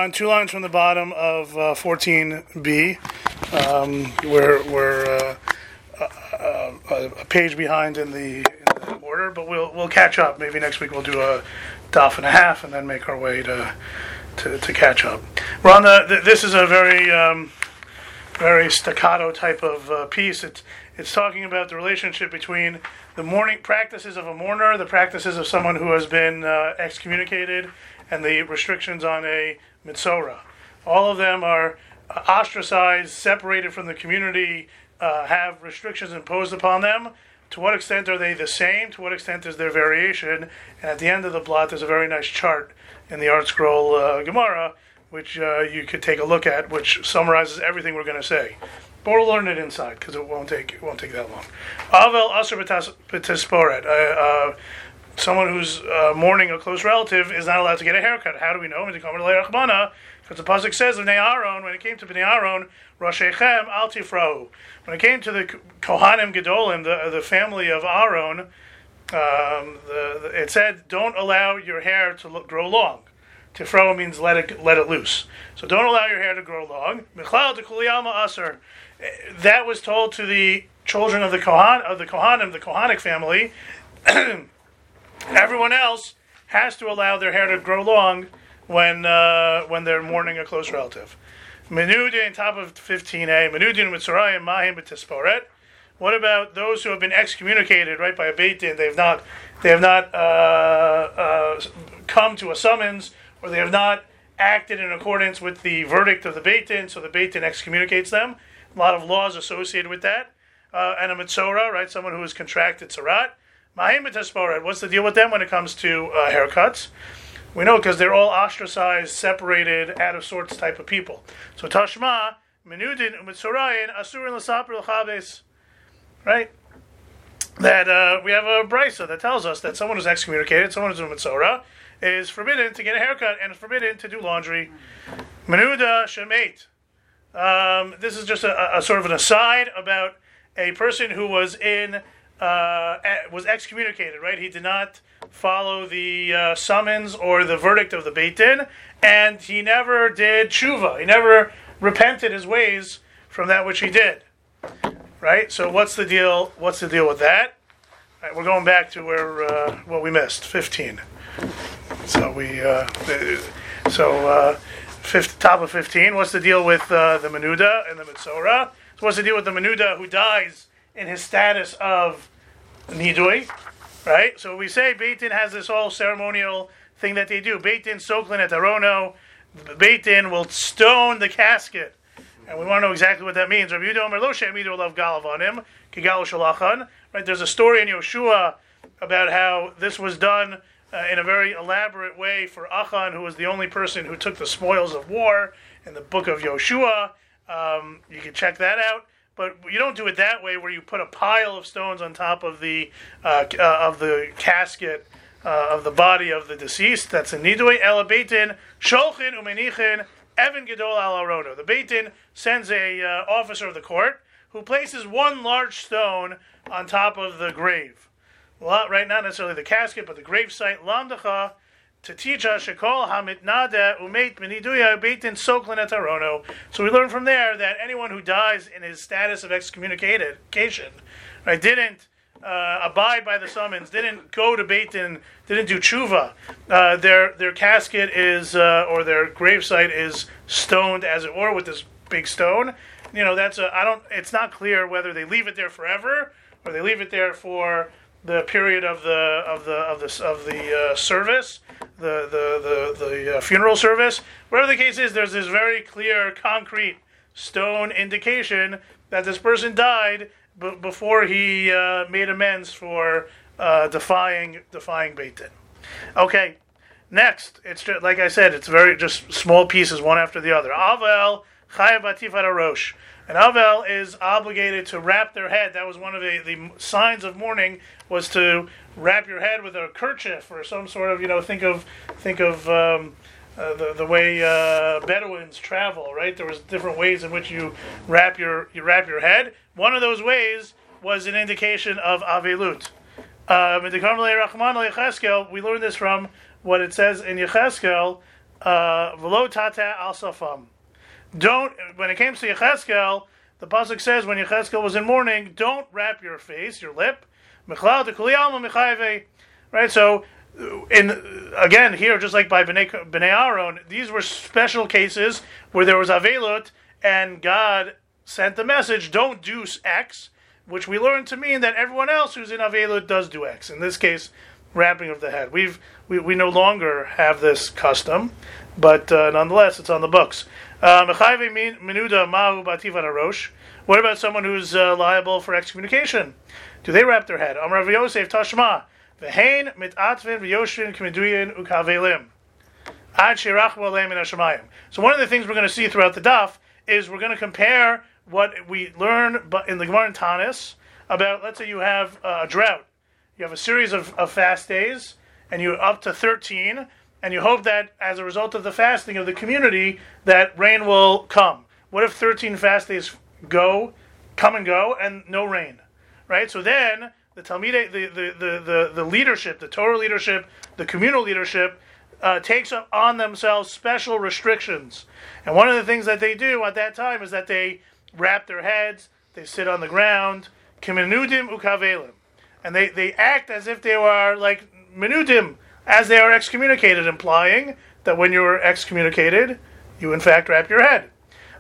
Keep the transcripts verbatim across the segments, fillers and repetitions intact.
on two lines from the bottom of uh, fourteen b. Um, we're we're uh, uh, uh, a page behind in the, in the order, but we'll we'll catch up. Maybe next week we'll do a daf and a half, and then make our way to to, to catch up. We're on the. Th- this is a very um, very staccato type of uh, piece. It's it's talking about the relationship between the mourning practices of a mourner, the practices of someone who has been uh, excommunicated, and the restrictions on a mitzora. All of them are uh, ostracized, separated from the community, uh, have restrictions imposed upon them. To what extent are they the same? To what extent is there variation? And at the end of the blot, there's a very nice chart in the Art Scroll uh, Gemara, which uh, you could take a look at, which summarizes everything we're going to say. But we'll learn it inside because it won't take it won't take that long. Avel aser b'tisporet. Uh Someone who's uh, mourning a close relative is not allowed to get a haircut. How do we know? Because the pasuk says of Bnei Aaron, when it came to Bnei Aaron, Roshechem al tifrahu. When it came to the Kohanim Gedolim, the the family of Aaron, um, the, the, it said, "Don't allow your hair to look, grow long." Tifrahu means let it let it loose. So don't allow your hair to grow long. Michlal de kuliyama aser. That was told to the children of the Kohan of the Kohanim, the Kohanic family. Everyone else has to allow their hair to grow long when uh, when they're mourning a close relative. Menudin, top of fifteen a. Menudin mitzorayim mahim b'tisporet. What about those who have been excommunicated, right, by a beit din? They have not, they have not uh, uh, come to a summons, or they have not acted in accordance with the verdict of the beit din, so the beit din excommunicates them. A lot of laws associated with that. Uh, and a mitzora, right, someone who has contracted tzarat. What's the deal with them when it comes to uh, haircuts? We know because they're all ostracized, separated, out of sorts type of people. So Tashma, Menudin, Umitzorayin, Asurin L'Saper L'Chabes, right? That uh, we have a brisa that tells us that someone who's excommunicated, someone who's a Mitzora, is forbidden to get a haircut and is forbidden to do laundry. Menuda Shemait. Um, this is just a, a sort of an aside about a person who was in Uh, was excommunicated, right? He did not follow the uh, summons or the verdict of the Beit Din, and he never did tshuva. He never repented his ways from that which he did, right? So what's the deal? What's the deal with that? Right, we're going back to where uh, what we missed, fifteen. So we, uh, so uh, fifth, top of fifteen. What's the deal with uh, the Menuda and the Mitzora? So what's the deal with the Menuda who dies in his status of nidui, right? So we say Beit Din has this whole ceremonial thing that they do. Beit Din soklin et arono. Beit Din will stone the casket, and we want to know exactly what that means. Rabbi Yehuda Omer lo she'amidu olav galav on him kigalu shalachan. Right? There's a story in Yoshua about how this was done uh, in a very elaborate way for Achan, who was the only person who took the spoils of war in the book of Yoshua. Um, you can check that out. But you don't do it that way, where you put a pile of stones on top of the uh, uh, of the casket uh, of the body of the deceased. That's a nidui. Ela Beit Din sholchin umenichin evan gedol al arono. The Beit Din sends a uh, officer of the court who places one large stone on top of the grave. Right, not necessarily the casket, but the grave site. Lamdacha. To teach us, Shekol Hamitnada Umeit Beniduya Beit Din Soklin et Arono. So we learn from there that anyone who dies in his status of excommunication, right, didn't uh, abide by the summons, didn't go to Beit Din, didn't do tshuva, uh, their their casket is uh, or their gravesite is stoned, as it were, with this big stone. You know, that's a I don't. It's not clear whether they leave it there forever or they leave it there for the period of the of the of the of the uh, service, the the the, the uh, funeral service. Whatever the case is, there's this very clear, concrete stone indication that this person died b- before he uh, made amends for uh, defying defying Beit Din. Okay, next, it's just, like I said, it's very just small pieces, one after the other. Avel chayav batifat harosh. And Avel is obligated to wrap their head. That was one of the, the signs of mourning, was to wrap your head with a kerchief or some sort of, you know, think of think of um, uh, the the way uh, Bedouins travel, right? There was different ways in which you wrap your you wrap your head. One of those ways was an indication of avelut. Um, we learned this from what it says in Yecheskel uh, v'lo tata al safam. Don't, when it comes to Yechezkel, the pasuk says when Yechezkel was in mourning, don't wrap your face, your lip. Mechlal de kuli alma mechayve. Right, so, in again, here, just like by Bnei, Bnei Aaron, these were special cases where there was Avelut, and God sent the message, don't do X, which we learned to mean that everyone else who's in Avelut does do X. In this case, wrapping of the head. We've, we, we no longer have this custom, but uh, nonetheless, it's on the books. Uh, what about someone who's uh, liable for excommunication? Do they wrap their head? Amar Rav Yosef Tashma v'hein mitatven v'yoshvin k'meduyin ukavelim ad shirachmu aleim min hashamayim. So one of the things we're going to see throughout the daf is we're going to compare what we learn in the Gemara in Tanis about, let's say you have a drought. You have a series of, of fast days, and you're up to thirteen, and you hope that as a result of the fasting of the community, that rain will come. What if thirteen fast days go, come and go, and no rain? Right? So then, the Talmidei, the, the, the, the, the leadership, the Torah leadership, the communal leadership, uh, takes on themselves special restrictions. And one of the things that they do at that time is that they wrap their heads, they sit on the ground, kimenudim ukavelim. And they, they act as if they are like menudim, as they are excommunicated, implying that when you are excommunicated, you in fact wrap your head.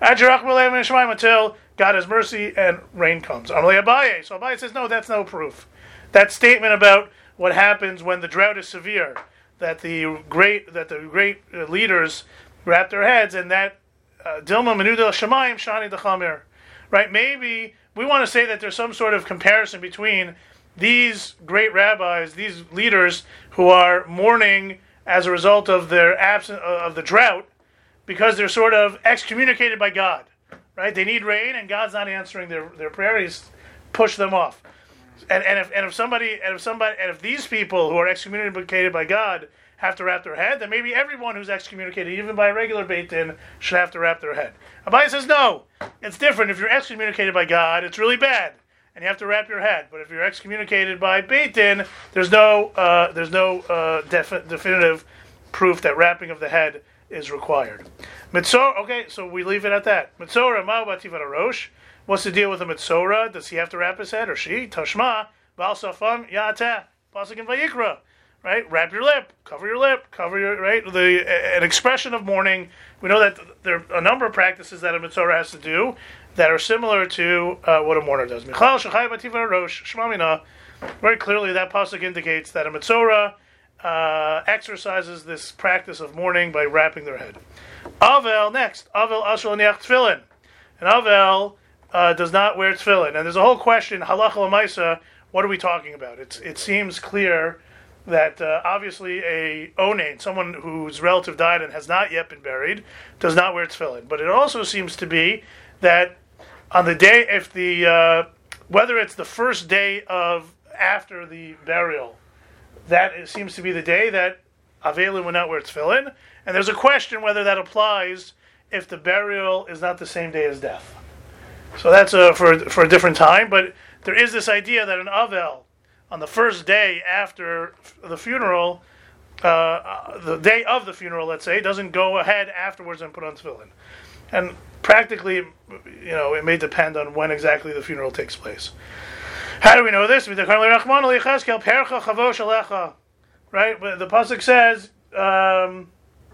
Until God has mercy and rain comes. So Abaye says, no, that's no proof. That statement about what happens when the drought is severe, that the great that the great leaders wrap their heads, and that Dilma Menuda Shemayim Shani Dechamir. Right? Maybe we want to say that there's some sort of comparison between these great rabbis, these leaders who are mourning as a result of their absence of the drought, because they're sort of excommunicated by God, right? They need rain, and God's not answering their, their prayer. He's pushed them off. And and if and if somebody and if somebody and if these people who are excommunicated by God have to wrap their head, then maybe everyone who's excommunicated, even by a regular Beit Din, should have to wrap their head. Abaye says no, it's different. If you're excommunicated by God, it's really bad, and you have to wrap your head. But if you're excommunicated by Beit Din, there's no uh, there's no uh, defi- definitive proof that wrapping of the head is required. Mitzora, okay, so we leave it at that. Mitzora ma bativa rosh. What's the deal with a mitzora? Does he have to wrap his head, or she? Tashma bal safam yateh pasuk in Vayikra. Right, wrap your lip, cover your lip, cover your right. The an expression of mourning. We know that there are a number of practices that a mitzora has to do that are similar to uh, what a mourner does. Michal shechai bativa rosh shmamina. Very clearly, that pasuk indicates that a mitzora uh, exercises this practice of mourning by wrapping their head. Avel next. Avel ashul niach tefillin. And Avel uh, does not wear tefillin. And there's a whole question. Halacha l'maisa. What are we talking about? It's it seems clear that uh, obviously a onain, someone whose relative died and has not yet been buried, does not wear tefillin. But it also seems to be that on the day, if the uh, whether it's the first day of after the burial, that it seems to be the day that Avelin would not wear tefillin. And there's a question whether that applies if the burial is not the same day as death. So that's uh, for for a different time. But there is this idea that an Avel, on the first day after the funeral, uh, the day of the funeral, let's say, doesn't go ahead afterwards and put on tefillin. And practically, you know, it may depend on when exactly the funeral takes place. How do we know this? Right? But the pasuk says, um,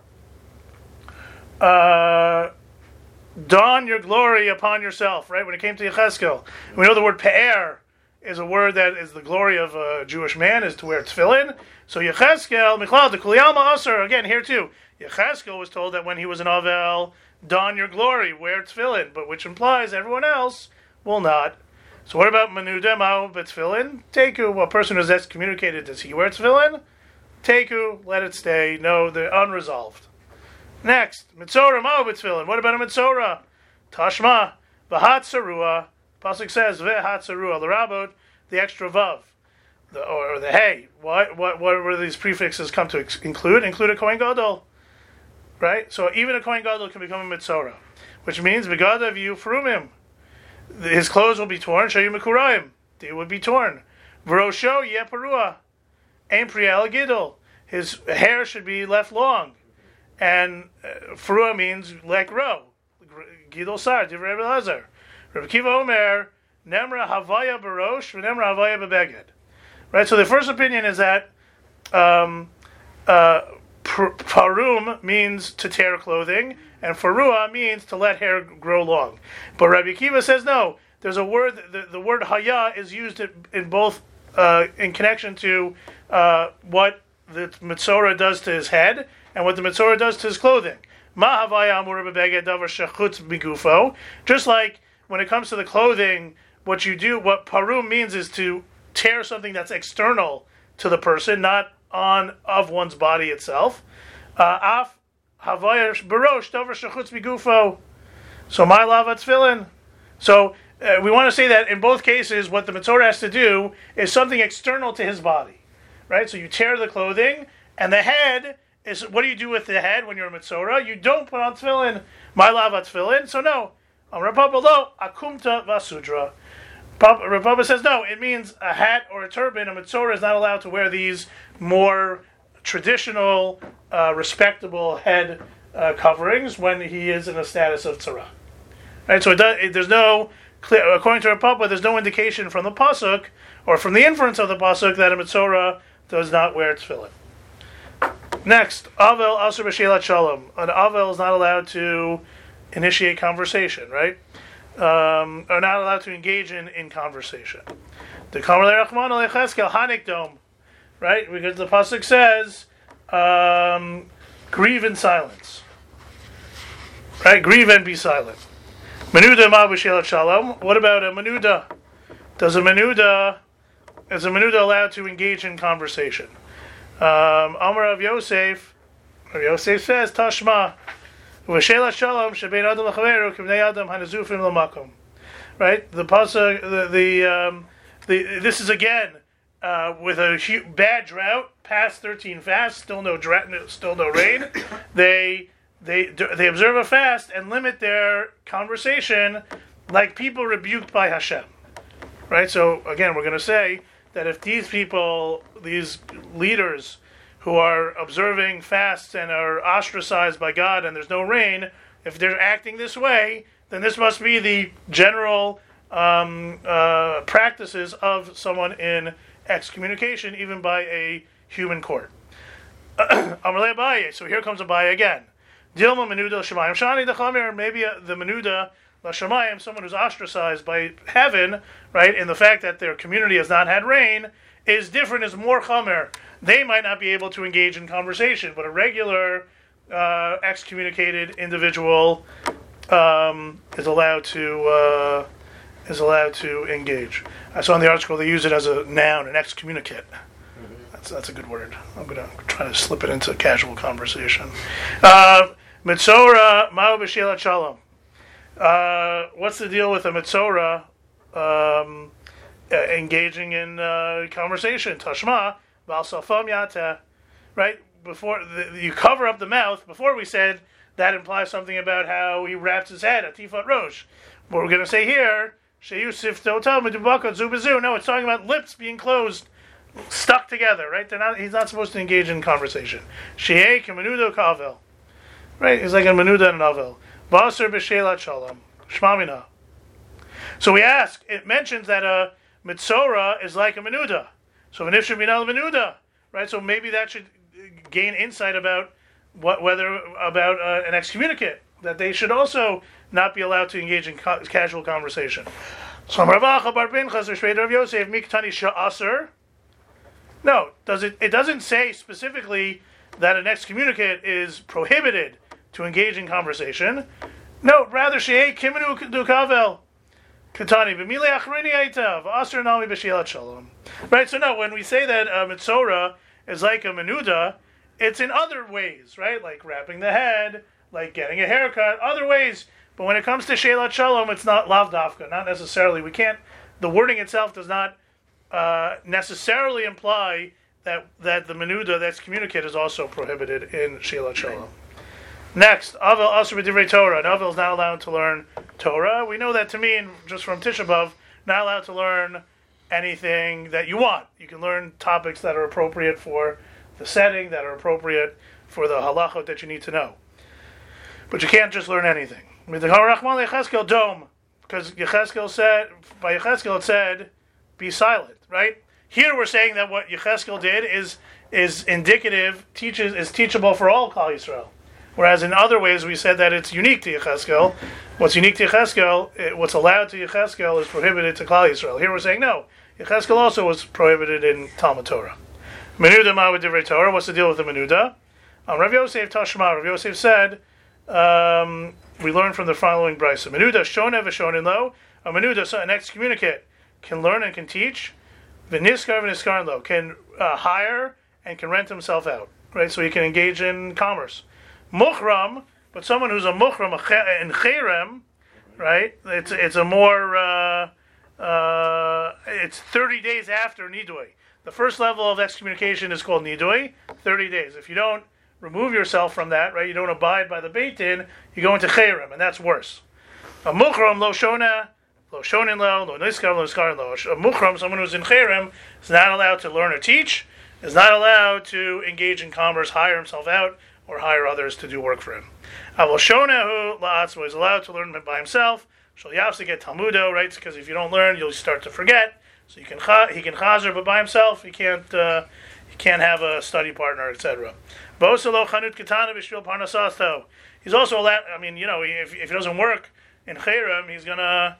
uh, "Dawn your glory upon yourself." Right? When it came to Yechezkel, we know the word pe'er is a word that is the glory of a Jewish man, is to wear tefillin. So Yechezkel, Michlal, the Kuliyalma Aser, again here too. Yechezkel was told that when he was an Avel, don your glory, wear tefillin, but which implies everyone else will not. So what about Menuda Ma'u B'Tefillin? Teku, a person who's excommunicated, does he wear tefillin? Teku, let it stay. No, they're unresolved. Next, Mitzora Ma'u B'Tefillin. What about a Mitzora? Tashma, V'hat Sarua. Pasuk says, V'hat Sarua, l'rabot, the extra vav, the, or, or the hey. What, what, what were these prefixes come to ex- include? Include a Kohen Gadol. Right? So even a Kohen Gadol can become a Mitzora, which means, V'gadav yu frumim. His clothes will be torn. Shayu Mekurayim. They would be torn. V'rosho yeh parua. Ein priel gidol. His hair should be left long. and uh, Frua means like row. Gidol Sar, Divrei Rebbe Elazar. Rabbi Kiva Omer, Nemra Havaya Barosh, Nemra Havaya Bebeged. Right, so the first opinion is that um, uh, parum means to tear clothing, and farua means to let hair grow long. But Rabbi Kiva says no. There's a word. The, the word haya is used in, in both uh, in connection to uh, what the Metzora does to his head and what the Metzora does to his clothing. Ma havaya amur bebeged davar shechutz migufo. Just like when it comes to the clothing, what you do, what parum means is to tear something that's external to the person, not on of one's body itself. Af havaya barosh davar shechutz migufo. So my lava tefillin. So uh, we want to say that in both cases, what the Metzora has to do is something external to his body, right? So you tear the clothing, and the head is, what do you do with the head when you're a Metzora? You don't put on tefillin. My lava tefillin. So no. Rav Papa lo akumta vasudra. Rav Papa says no. It means a hat or a turban. A Metzora is not allowed to wear these more traditional, uh, respectable head uh, coverings when he is in a status of tzara. Right. So it does, it, there's no clear, according to Rav Papa, there's no indication from the pasuk or from the inference of the pasuk that a Metzora does not wear tefillin. Next, Avel Asur B'Shelat Shalom. An Avel is not allowed to initiate conversation, right? Um, are not allowed to engage in, in conversation. The Kamer Le'Rachman Le'Cheskel Hanikdom, right? Because the pasuk says, um, grieve in silence, right? Grieve and be silent. Menuda Ma B'Shelat Shalom. What about a menuda? Does a menuda is a menuda allowed to engage in conversation? Um, Amar Rav Yosef, Rav Yosef says, Tashma, V'Shelat Shalom shebein adam l'chaveru k'bnei adam hanazufim l'makom. Right, the pasuk, the the, um, the this is again uh, with a huge, bad drought, past thirteen fasts, still no drought, still no rain. they they they observe a fast and limit their conversation like people rebuked by Hashem. Right, so again, we're going to say that if these people, these leaders who are observing fasts and are ostracized by God and there's no rain, if they're acting this way, then this must be the general um, uh, practices of someone in excommunication, even by a human court. Amalei Abaye. So here comes Abaye again. Dilma menuda l'shamayim shani dechamir. Maybe uh, the menuda l'shamayim, someone who's ostracized by heaven, right, and the fact that their community has not had rain, is different, is more chamer. They might not be able to engage in conversation, but a regular uh, excommunicated individual um, is allowed to uh, is allowed to engage. I saw in the article they use it as a noun, an excommunicate. Mm-hmm. That's that's a good word. I'm going to try to slip it into casual conversation. Uh, Metzora ma'u b'shelat shalom. Uh, what's the deal with a Metzora um, uh, engaging in uh, conversation? Tashma, Bal Safam Yata. Right? Before the, you cover up the mouth, before we said that implies something about how he wraps his head, Atifat Rosh. What we're going to say here, Sheyusif Total Medubaka Zubazu. No, it's talking about lips being closed, stuck together, right? They're not. He's not supposed to engage in conversation. Sheyei Kemenudo Kavel. Right? He's like a Menuda and an Avel. Vaser b'shelat shalom. Shmamina. So we ask, it mentions that a Metzora is like a Menuda. So V'nif should be not a Menuda. Right? So maybe that should gain insight about what whether about uh, an excommunicate, that they should also not be allowed to engage in ca- casual conversation. So Ravacha bar Pinchas or Shvei Rav Yosef miktani sha'aser. No, does it? It doesn't say specifically that an excommunicate is prohibited to engage in conversation. No, rather shei kimenu dukavel katani b'milei achrini aitav aser nami b'shelat shalom. Right. So no, when we say that uh, Metzora is like a menuda, it's in other ways, right? Like wrapping the head, like getting a haircut, other ways. But when it comes to shelat shalom, it's not lav dafka, not necessarily. We can't. The wording itself does not uh, necessarily imply that that the menuda that's communicated is also prohibited in shelat shalom. Next, Avel Asur B'divrei Torah. An Avel is not allowed to learn Torah. We know that to mean, just from Tisha B'Av, not allowed to learn anything that you want. You can learn topics that are appropriate for the setting, that are appropriate for the halachot that you need to know. But you can't just learn anything. With the Harachman Yecheskel Dome, because Yecheskel said, by Yecheskel it said, be silent, right? Here we're saying that what Yecheskel did is is indicative, teaches is teachable for all Klal Yisrael. Whereas in other ways we said that it's unique to Yecheskel. What's unique to Yecheskel, it, what's allowed to Yecheskel is prohibited to Klal Yisrael. Here we're saying no. Yecheskel also was prohibited in Talmud Torah. Menuda ma v'divrei Torah. What's the deal with the Menuda? Um, Rav Yosef Tashma. Rav Yosef said, um, we learn from the following brisa. Menuda shona v'shonin lo. A Menuda, so an excommunicate, can learn and can teach. V'niskar v'niskarin lo, can uh, hire and can rent himself out. Right, so he can engage in commerce. Muchram, but someone who's a muchram in cherem, right? It's it's a more uh, uh, it's thirty days after nidui. The first level of excommunication is called nidui, thirty days. If you don't remove yourself from that, right, you don't abide by the beit din, you go into cherem, and that's worse. A muchram lo shona, lo shonin lo, lo niskar lo niskarin lo. A muchram, someone who's in cherem, is not allowed to learn or teach, is not allowed to engage in commerce, hire himself out, or hire others to do work for him. Avol shonahu la'atzmo, is allowed to learn by himself. Shal yafsik et talmudo, right? Because if you don't learn, you'll start to forget. So you can he can chazer, but by himself, he can't uh, he can't have a study partner, et cetera. Boselo chanut ketana b'shvil parnasasto. He's also allowed. I mean, you know, if if he doesn't work in cherem, he's gonna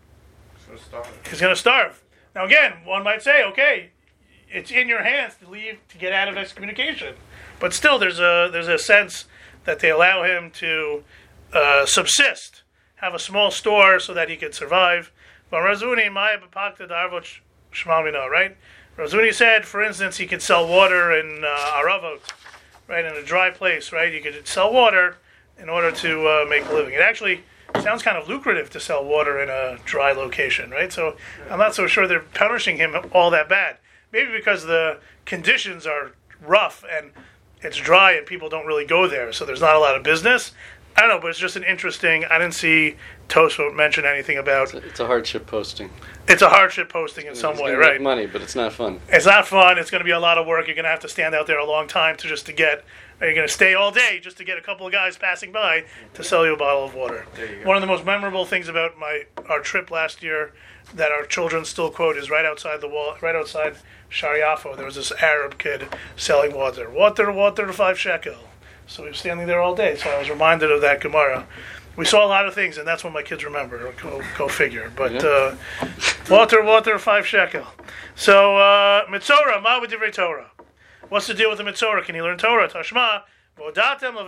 he's gonna starve. Now again, one might say, okay, it's in your hands to leave to get out of excommunication. But still, there's a there's a sense that they allow him to uh, subsist, have a small store so that he could survive. But Razuni Maya Bapakta Darvot Shmalmina, right? Razuni said, for instance, he could sell water in uh, Aravot, right, in a dry place, right? You could sell water in order to uh, make a living. It actually sounds kind of lucrative to sell water in a dry location, right? So I'm not so sure they're punishing him all that bad. Maybe because the conditions are rough and it's dry and people don't really go there, so there's not a lot of business. I don't know, but it's just an interesting. I didn't see Tosfot mention anything about. It's a, it's a hardship posting. It's a hardship posting in It's some way, gonna right? Make money, but it's not fun. It's not fun. It's going to be a lot of work. You're going to have to stand out there a long time to just to get. You're going to stay all day just to get a couple of guys passing by to sell you a bottle of water. One of the most memorable things about my our trip last year that our children still quote is right outside the wall, right outside Shariafo. There was this Arab kid selling water, water, water, five shekel. So we were standing there all day. So I was reminded of that Gemara. We saw a lot of things, and that's what my kids remember. Go, go figure. But uh, water, water, five shekel. So uh, Mitzorah, ma b'divrei Torah. What's the deal with the Mitzorah? Can he learn Torah? Tashma. One of the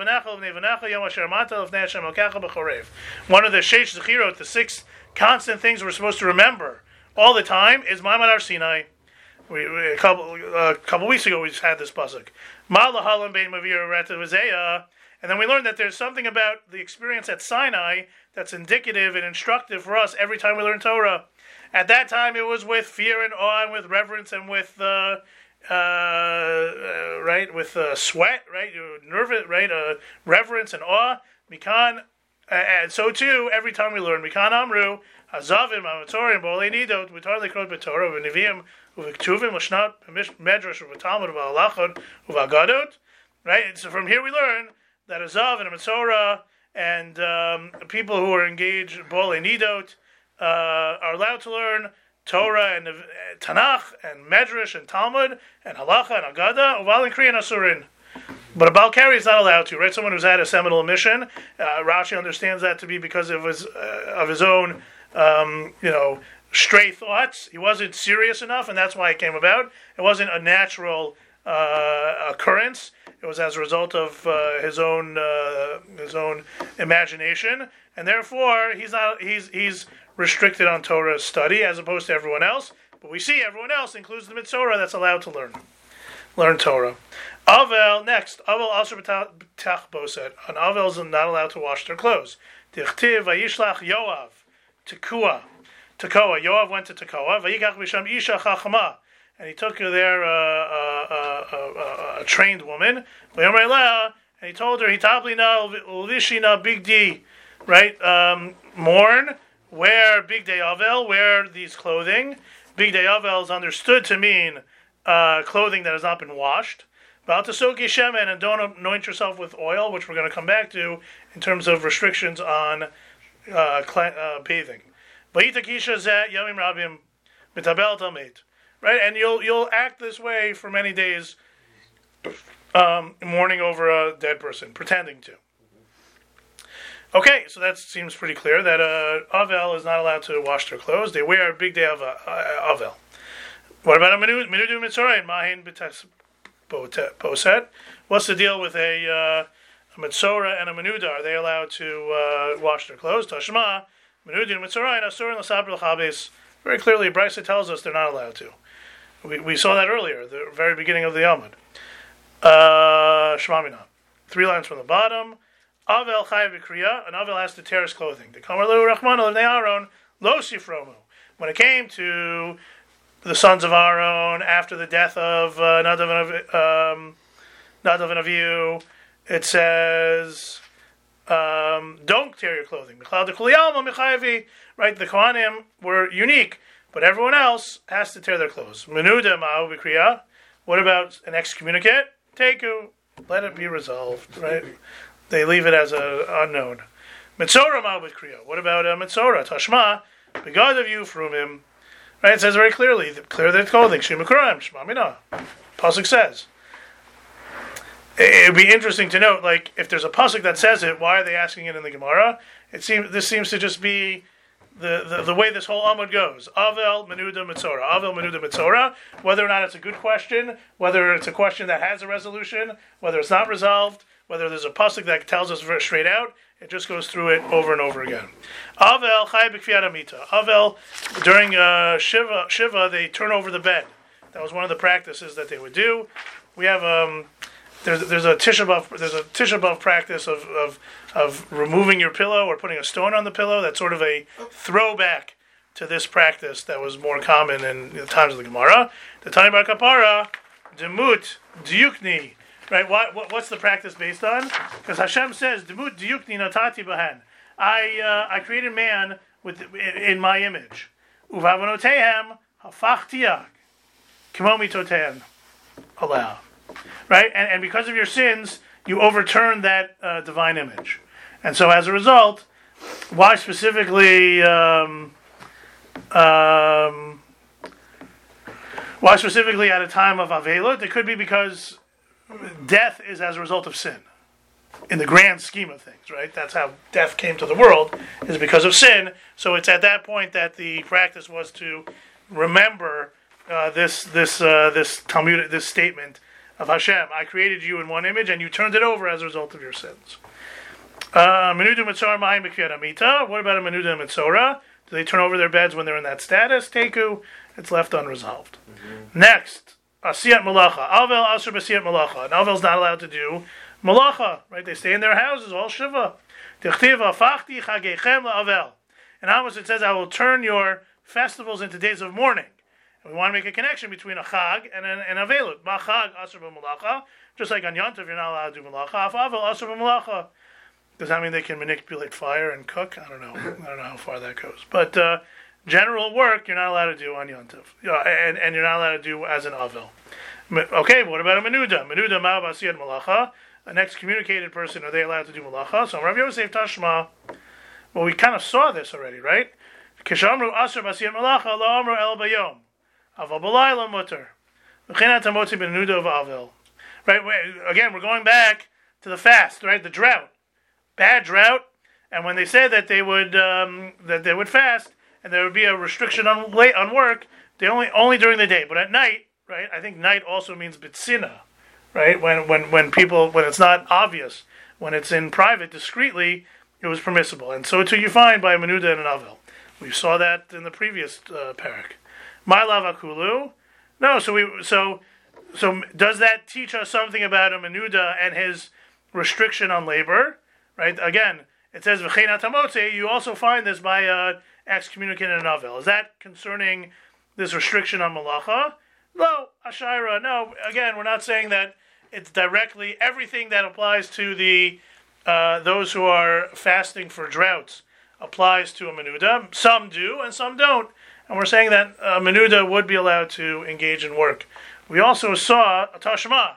Sheish Zechirot, the six constant things we're supposed to remember all the time, is Ma'amad Har Sinai. We, we, a couple a uh, couple weeks ago we just had this pasuk. And then we learned that there's something about the experience at Sinai that's indicative and instructive for us every time we learn Torah. At that time it was with fear and awe and with reverence and with uh, uh, uh, right with uh, sweat, right, nervous, right, uh, reverence and awe. Mikan, uh, and so too every time we learn Mikan Amru Hazavim Amatorim Bolei Nidot Vitar Lekrot B'Torah V'Nivim Uviktuvim L'Shnat Medrash Uvitalmud Uvalachon Uvagadot. Right. So from here we learn that a Zav and a Mitzorah and um, people who are engaged Bolei Nidot uh, are allowed to learn Torah and uh, Tanakh and Medrash and Talmud and Halacha and Agada Uval and Kriya and Asurin. But a Balkari is not allowed to, right? Someone who's had a seminal emission, uh, Rashi understands that to be because of his uh, of his own, um, you know, stray thoughts. He wasn't serious enough, and that's why it came about. It wasn't a natural uh, occurrence. It was as a result of uh, his own uh, his own imagination, and therefore he's not he's he's restricted on Torah study as opposed to everyone else. But we see everyone else includes the Mitzorah that's allowed to learn learn Torah. Avel, next, Avel Asher B'tach Boset. An Avel is not allowed to wash their clothes. Dichtiv Vayishlach Yoav, Tekoa. Tekoa. Yoav went to Tekoa. Vayikach Misham Isha Chachma. And he took there uh, uh, uh, uh, a trained woman. And he told her, Hitablina Ulishina Big D. Right? Um, mourn, wear Big Day Avel, wear these clothing. Big Day Avel is understood to mean uh, clothing that has not been washed. Baltasoki shemen, and don't anoint yourself with oil, which we're going to come back to in terms of restrictions on uh, cl- uh, bathing. Vayitakisha zeh yamim rabim mitabel talmid. Right, and you'll you'll act this way for many days, um, mourning over a dead person, pretending to. Okay, so that seems pretty clear that uh, Avel is not allowed to wash their clothes. They wear a big day of uh, Avel. What about a Menudu Mitzorah and Mahin B'Tes Poset? What's the deal with a, uh, a Mitzorah and a Menuda? Are they allowed to uh, wash their clothes? Tashma, Menudu Mitzorah and Asur and Lasabr L'Chabes. Very clearly, Brisa tells us they're not allowed to. We we saw that earlier, the very beginning of the Yomud. Uh, Shmamina. Three lines from the bottom. Avel chayav b'kriya, and Avel has to tear his clothing. The Kamar Leu Rachman L'nei Aaron Lo Sifromu. When it came to the sons of Aaron after the death of uh, Nadav and um, Nadav and Avihu, it says, um, "Don't tear your clothing." Right, the Kohanim were unique, but everyone else has to tear their clothes. Menuda ma'u b'kriya. What about an excommunicate? Teku, let it be resolved. Right. They leave it as a unknown. Mitzorah ma'u b'kriya. What about a mitzorah? Tashma, begad of you from him. Right, it says very clearly, clear their clothing. Shemukuraim, Shmamina. Pasuk says. It would be interesting to note, like, if there's a pasuk that says it, why are they asking it in the Gemara? It seems this seems to just be the, the, the way this whole Amud goes. Avel, Menuda, Mitzorah. Avel, Menuda, Mitzorah. Whether or not it's a good question, whether it's a question that has a resolution, whether it's not resolved, whether there's a pasuk that tells us very straight out, it just goes through it over and over again. Avel chay b'kfiyat amita. Avel, during uh, Shiva, Shiva, they turn over the bed. That was one of the practices that they would do. We have um, there's there's a Tisha B'av there's a Tisha B'av practice of, of of removing your pillow or putting a stone on the pillow. That's sort of a throwback to this practice that was more common in the times of the Gemara. The Tani Bar Kapara, Demut Diukni. Right, what, what what's the practice based on? Because Hashem says, "Demut diukni natati bahan." I uh, I created man with in my image. Uvavanotehem hafachtiach kimomi totehem allow. Right, and and because of your sins, you overturn that uh, divine image, and so as a result, why specifically? Um, um, why specifically at a time of Avelut? It could be because death is as a result of sin. In the grand scheme of things, right? That's how death came to the world, is because of sin. So it's at that point that the practice was to remember uh, this this uh, this Talmud, this statement of Hashem. I created you in one image, and you turned it over as a result of your sins. Menuda Mitzorah Mahim B'Kfiyat Amita. What about a Menuda and Mitzorah? Do they turn over their beds when they're in that status? Teku, it's left unresolved. Mm-hmm. Next. Asiyat malacha. Avel asur b'asiyat malacha. And Avel's not allowed to do malacha, right? They stay in their houses, all shiva. Tichtiv afachti chagechem la'avel. In Amos it says, I will turn your festivals into days of mourning. And we want to make a connection between a chag and an, an avelut. Ma'chag asur b'malacha. Just like on Yontav, you're not allowed to do malacha. Af avel asur b'malacha. Does that mean they can manipulate fire and cook? I don't know. I don't know how far that goes. But uh, general work, you're not allowed to do on Yontav. Uh, and, and you're not allowed to do as an Avel. Okay, but what about a Menuda? Menuda ma'av asiyat malacha. An excommunicated person, are they allowed to do malacha? So Rav Yosef Tashma, well, we kind of saw this already, right? Kishamru asur b'asiyat malacha la'amru el bayom. Aval b'layla mutter. V'chinat hamotzi b'menuda v'avel. Right, again, we're going back to the fast, right? The drought. Bad drought. And when they said that they would um, that they would fast, and there would be a restriction on late on work, they only only during the day, but at night, right? I think night also means bitsina, right? When when when people when it's not obvious, when it's in private, discreetly, it was permissible, and so too you find by a Menuda and an Avel. We saw that in the previous uh, parak. My lavakulu, no. So we so so does that teach us something about a Menuda and his restriction on labor? Right? Again, it says v'cheinat hamotze. You also find this by uh, excommunicated and Avel. Is that concerning this restriction on malacha? No, Ashaira. No. Again, we're not saying that it's directly everything that applies to the uh, those who are fasting for droughts applies to a menuda. Some do, and some don't. And we're saying that a menuda would be allowed to engage in work. We also saw a tashma,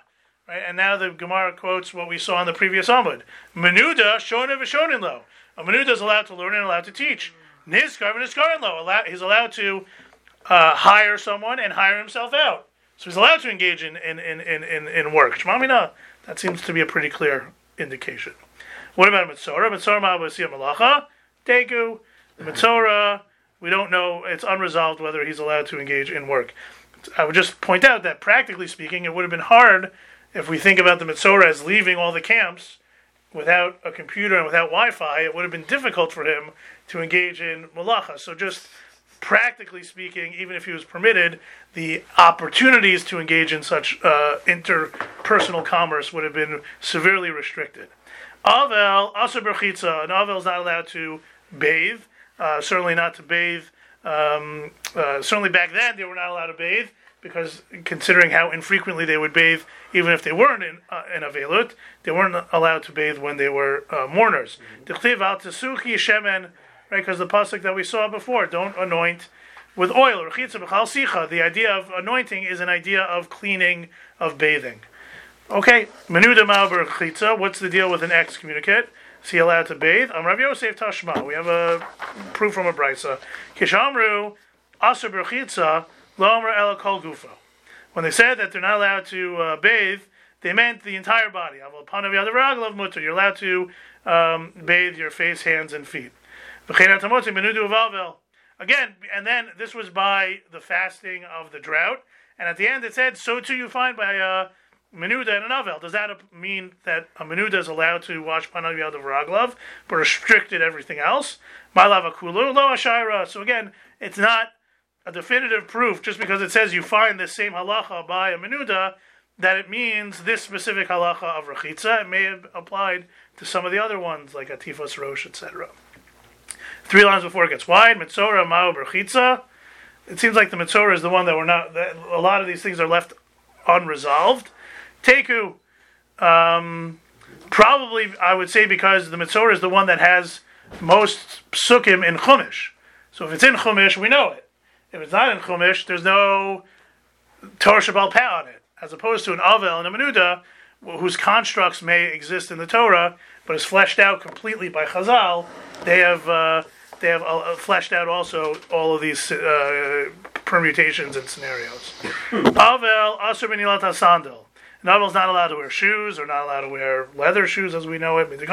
Right? And now the Gemara quotes what we saw in the previous Amud. Menuda shona v'shonin lo. A menuda is allowed to learn and allowed to teach. Nizkar v'nizkarin lo. He's allowed to uh, hire someone and hire himself out. So he's allowed to engage in in in in, in, in work. Shmamina. That seems to be a pretty clear indication. What about a Mitzora? Mitzora ma'abasiyah malacha. Tegu. The Mitzora, we don't know. It's unresolved whether he's allowed to engage in work. I would just point out that practically speaking, it would have been hard if we think about the Mitzora as leaving all the camps without a computer and without Wi-Fi. It would have been difficult for him to engage in malacha. So just practically speaking, even if he was permitted, the opportunities to engage in such uh, interpersonal commerce would have been severely restricted. Avel, Asur Berchitza, an Avel is not allowed to bathe, uh, certainly not to bathe. Um, uh, certainly back then they were not allowed to bathe, because considering how infrequently they would bathe, even if they weren't in, uh, in Avelut, they weren't allowed to bathe when they were uh, mourners. Dichtiv al tesuchi shemen, right, because the pasuk that we saw before, don't anoint with oil. Rechitza b'chal sicha, the idea of anointing is an idea of cleaning, of bathing. Okay, menuda ma'aber chitza, what's the deal with an excommunicate? Is he allowed to bathe? Am Rav Yosef Tashma, we have a proof from a brisa. Kishamru asur b'chitza lo amar ela kol gufo. When they said that they're not allowed to uh, bathe, they meant the entire body. Aval panav yad raglav mutter. You're allowed to um, bathe your face, hands, and feet. Again, and then this was by the fasting of the drought, and at the end it said, so too you find by a menuda and an avel. Does that mean that a menuda is allowed to wash panav yad raglav, but restricted everything else? Malav akulu lo ashayra. So again, it's not a definitive proof just because it says you find this same halacha by a menuda that it means this specific halacha of rechitza. It may have applied to some of the other ones like atifos rosh, et cetera. Three lines before it gets wide. Mitzora ma'u berchitza. It seems like the mitzora is the one that we're not. That a lot of these things are left unresolved. Teku, um, probably I would say because the mitzora is the one that has most psukim in Chumash. So if it's in Chumash, we know it. If it's not in Chumash, there's no Torah Shabbal Peh on it, as opposed to an Avel and a Menuda, whose constructs may exist in the Torah, but is fleshed out completely by Chazal. They have uh, they have uh, fleshed out also all of these uh, permutations and scenarios. Avel Asur b'nilat hasandal. An Avel is not allowed to wear shoes, or not allowed to wear leather shoes as we know it. As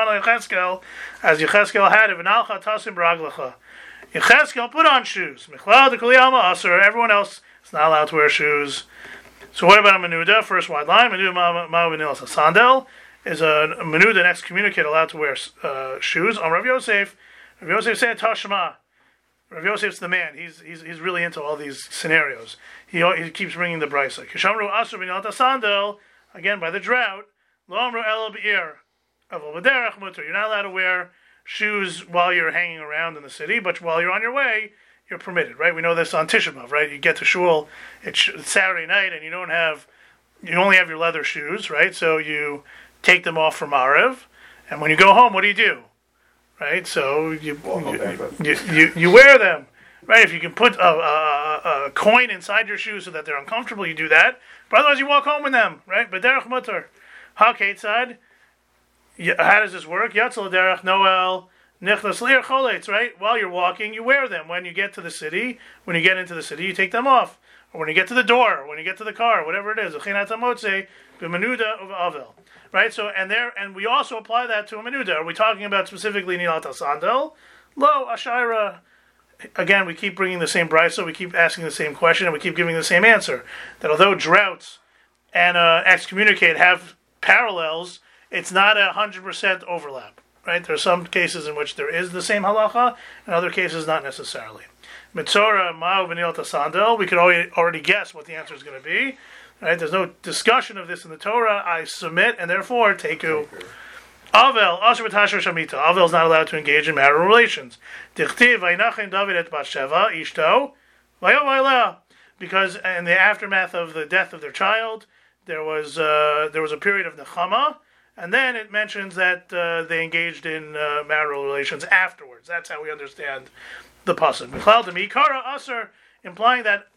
Yecheskel had it, v'nalcha tasim b'raglacha. Yecheskel put on shoes. Michlal de Kuliyama Asur. Everyone else is not allowed to wear shoes. So what about a menuda? First wide line. Menuda ma'u b'nilat hasandal. Is a menuda, an excommunicate, allowed to wear uh, shoes? On Rav Yosef, Rav Yosef said Tashma. Rav Yosef's the man. He's he's he's really into all these scenarios. He he keeps bringing the brisa. Kishamru asur b'nilat hasandal, again by the drought. Lo amru ela b'ir avol b'derech muter. You're not allowed to wear shoes while you're hanging around in the city, but while you're on your way, you're permitted. Right? We know this on Tisha B'av. Right? You get to shul, it's Saturday night, and you don't have, you only have your leather shoes. Right? So you take them off for Maariv, and when you go home, what do you do? Right, so you you, you, you, you wear them. Right, if you can put a, a, a coin inside your shoes so that they're uncomfortable, you do that. But otherwise, you walk home in them. Right, but derech mutter, ha ketzad. How does this work? Yatzel derech noel nichnas leir choletz. Right, while you're walking, you wear them. When you get to the city, when you get into the city, you take them off. Or when you get to the door, when you get to the car, whatever it is. Achinat hamotze b'menuda of avel. Right, so and there, and we also apply that to a menuda. Are we talking about specifically nilat hasandal? Lo ashayra. Again, we keep bringing the same brisa. We keep asking the same question, and we keep giving the same answer. That although droughts and uh, excommunicate have parallels, it's not a hundred percent overlap. Right, there are some cases in which there is the same halacha, and other cases not necessarily. Mitzora ma'u b'nilat hasandal. We could already already guess what the answer is going to be. Right? There's no discussion of this in the Torah. I submit, and therefore, teku. Avel, Asher b'tasher shamita. Avel is not allowed to engage in marital relations. Dichtiv, vayinachem David et Bathsheva, ishto, vayo vayla. Because in the aftermath of the death of their child, there was uh, there was a period of nechama, and then it mentions that uh, they engaged in uh, marital relations afterwards. That's how we understand the pasuk. Michlal demi kara aser, implying that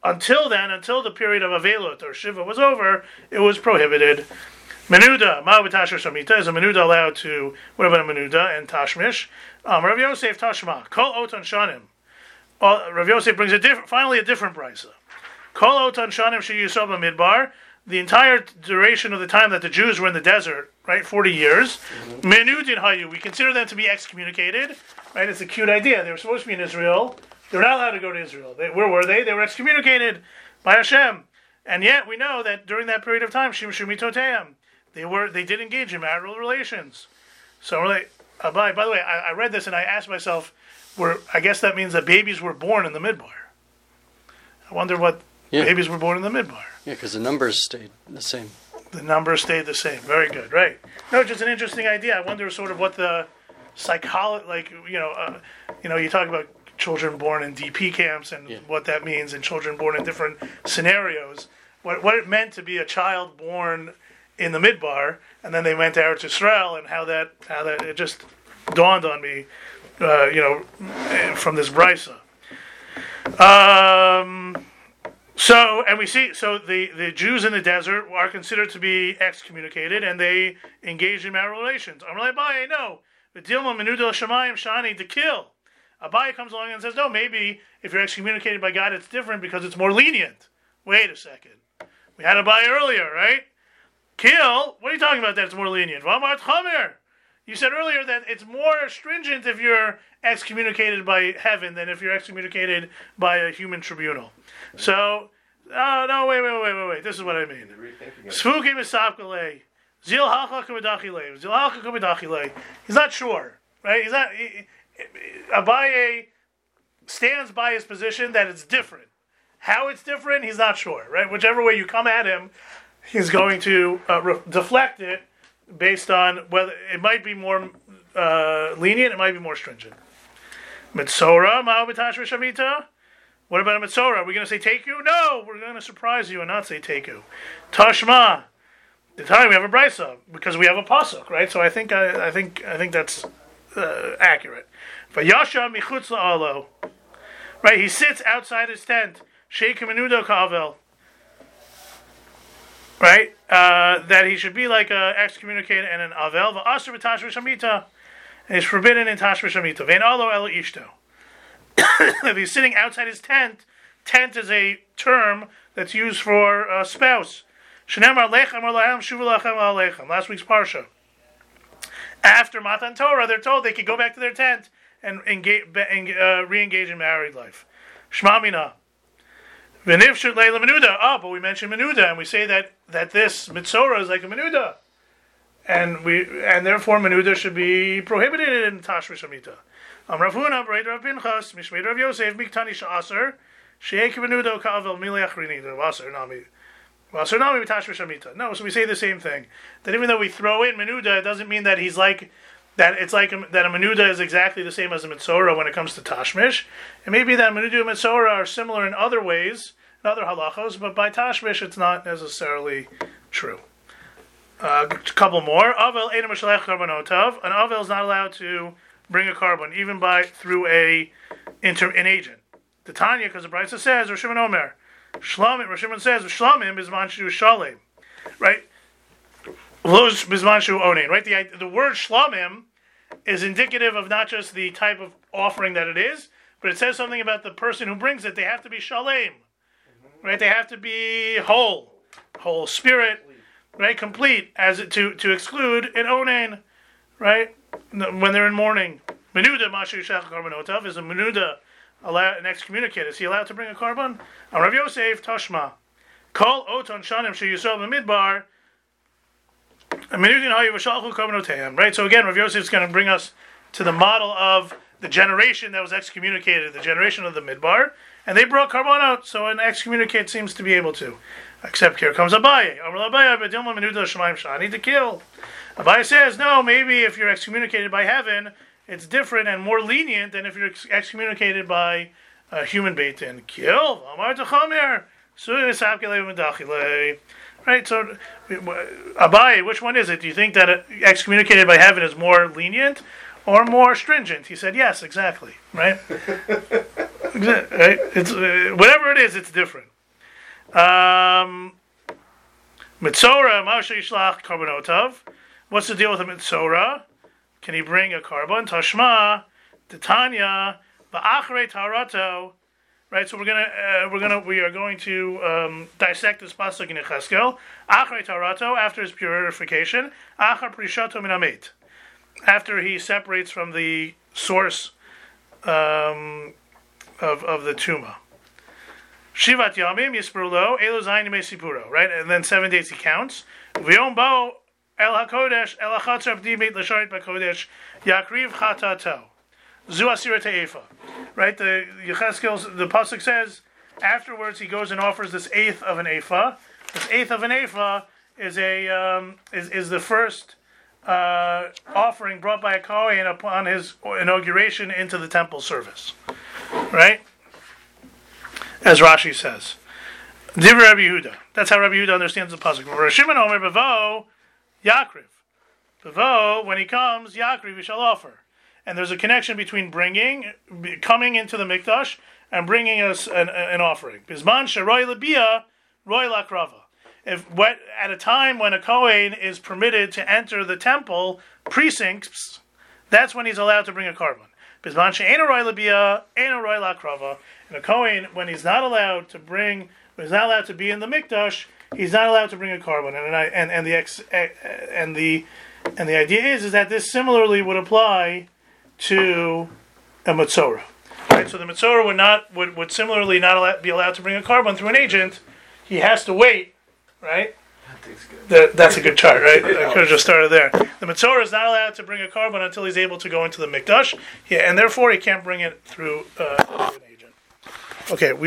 until then, until the period of Avelut or Shiva was over, it was prohibited. Menuda, Ma b'tasher shamita, is a menuda allowed to, what about a menuda and tashmish? Um, Rav Yosef tashma, kol otan shanim. Uh, Rav Yosef brings a different, finally a different brisa. Kol otan shanim sheyusov b'midbar, the entire duration of the time that the Jews were in the desert, right, forty years, menudin hayu, we consider them to be excommunicated, right, it's a cute idea. They were supposed to be in Israel, they were not allowed to go to Israel. They, where were they? They were excommunicated by Hashem. And yet we know that during that period of time, shimshu mitoteim, They were. They did engage in marital relations. So, really, uh, by, by the way, I, I read this and I asked myself, were I guess that means that babies were born in the midbar. I wonder what yeah. babies were born in the midbar. Yeah, because the numbers stayed the same. The numbers stayed the same. Very good. Right. No, just an interesting idea. I wonder sort of what the psychology, like you know, uh, you know, you talk about children born in D P camps and yeah. what that means, and children born in different scenarios. What what it meant to be a child born in the midbar, and then they went to Eretz Yisrael, and how that how that it just dawned on me, uh, you know, from this brisa. Um, so, and we see, so the, the Jews in the desert are considered to be excommunicated, and they engage in marital relations. Amalei Abaye, no, the Dilma Menuda Shemayim Shani to kill. Abaye comes along and says, no, maybe if you're excommunicated by God, it's different because it's more lenient. Wait a second, we had Abaye earlier, right? Kill? What are you talking about that it's more lenient? You said earlier that it's more stringent if you're excommunicated by heaven than if you're excommunicated by a human tribunal. So, oh, no, wait, wait, wait, wait, wait. This is what I mean. Sfuki misapkale. Zil halcha kumidachile. Zil halcha kumidachile. He's not sure, right? He's not. He, Abaye stands by his position that it's different. How it's different, he's not sure, right? Whichever way you come at him, he's going to uh, re- deflect it based on whether it might be more uh, lenient, it might be more stringent. Mitzora, ma'abitash v'shavita. What about a mitzora? Are we going to say teku? No, we're going to surprise you and not say teku. Tashma. The time we have a brisa because we have a pasuk, right? So I think I, I think I think that's uh, accurate. Vayasha michutz la'alo. Right, he sits outside his tent. Sheikh menudo kavel. Right, uh, that he should be like an excommunicated and an avel. V'asur b'tashva shamita, and he's forbidden in tashva shamita. Vein alo elo ishto. If he's sitting outside his tent, tent is a term that's used for a spouse. Shenemar lechem alahem shuvu lachem alechem. Last week's parsha. After Matan Torah, they're told they could go back to their tent and engage, uh, re-engage in married life. Shma mina. V'nifshut leila menuda. Oh, but we mentioned menuda, and we say that, that this mitzora is like a menuda, and we and therefore menuda should be prohibited in tashva shamita. Am Rav Huna, Brei Rav Pinchas, Mishmei Rav Yosef, Miktani sha'aser, she'ek menuda ka'avel miliach rinida, vaser nami, vaser nami b'tashva shamita. No, so we say the same thing. That even though we throw in menuda, it doesn't mean that he's like that. It's like a, that a menuda is exactly the same as a mitzora when it comes to tashmish. It may be that menuda and mitzora are similar in other ways, in other halachos, but by tashmish it's not necessarily true. Uh, a couple more. Avel eina mishalech karbanotav. An avel is not allowed to bring a carbon, even by through a inter, an agent. The Tanya, because the Brisa says, Rosh Shimon Omer, Shlamim. Rosh Shimon says, Shlamim bizmanshu shalem, right? Los bizmanshu onein, right? The the word shlamim is indicative of not just the type of offering that it is, but it says something about the person who brings it. They have to be shalem, right? They have to be whole, whole spirit, right? Complete, as it, to to exclude an onein, right? When they're in mourning. Menuda mashu shach karbanotav is a menuda. Allow, an excommunicated. Is he allowed to bring a carbon? Rav Yosef Tashma. Kol oton shanim sheyusov b'midbar. Menudin hayu v'shalchu karbanoteim. Right. So again, Rav Yosef is going to bring us to the model of the generation that was excommunicated, the generation of the midbar, and they brought carbon out. So an excommunicate seems to be able to. Except here comes Abaye. Abaye b'dilma menuda shemaim shani to kill. Abaye says, no, maybe if you're excommunicated by heaven, it's different and more lenient than if you're excommunicated by a human beit and kill. Right, so Abaye, which one is it? Do you think that excommunicated by heaven is more lenient or more stringent? He said, yes, exactly. Right, right. It's uh, whatever it is, it's different. Um, Mitzora, Moshe Yishlach Karbonotov. What's the deal with a Mitzora? Can he bring a carbon? Tashma, Titania, Va'achrei Tarato. Right, so we're gonna, uh, we're gonna, we are going to um, dissect this pasuk in Yechezkel. Achrei Tarato, after his purification. Achar Prishato Min Hamet, after he separates from the source um, of of the tuma. Shivat Yamim Yisperulo Elo Zayin Yimei Sipuro. Right, and then seven days he counts. V'yom Bo El HaKodesh El HaChatzer Avdi Beit L'Sharit BaKodesh Yakriv Chatato. Zu Asira Te'efa. Right, the Yechezkel, the pasuk says afterwards he goes and offers this eighth of an ephah. This eighth of an ephah is a um, is is the first uh, offering brought by a Kohen upon his inauguration into the temple service. Right, as Rashi says, Divrei Rabbi Yehuda. That's how Rabbi Yehuda understands the pasuk. Shimon Omer Bavo Yakriv. Bavo, when he comes, Yakriv, we shall offer. And there's a connection between bringing, coming into the mikdash, and bringing us an, an offering. Bisman sheroy lebia, roy lakrava. If what, at a time when a kohen is permitted to enter the temple precincts, that's when he's allowed to bring a carbon. Bisman she'eno roy lebia, eno roy lakrava. And a kohen, when he's not allowed to bring, when he's not allowed to be in the mikdash, he's not allowed to bring a carbon. And and and the ex, and the and the idea is is that this similarly would apply to a Metzora. Right? So the Metzora would not would, would similarly not allow, be allowed to bring a carbon through an agent. He has to wait, right? That, that's a good chart, right? I could have just started there. The Metzora is not allowed to bring a carbon until he's able to go into the Mikdash, yeah, and therefore he can't bring it through uh, an agent. Okay, we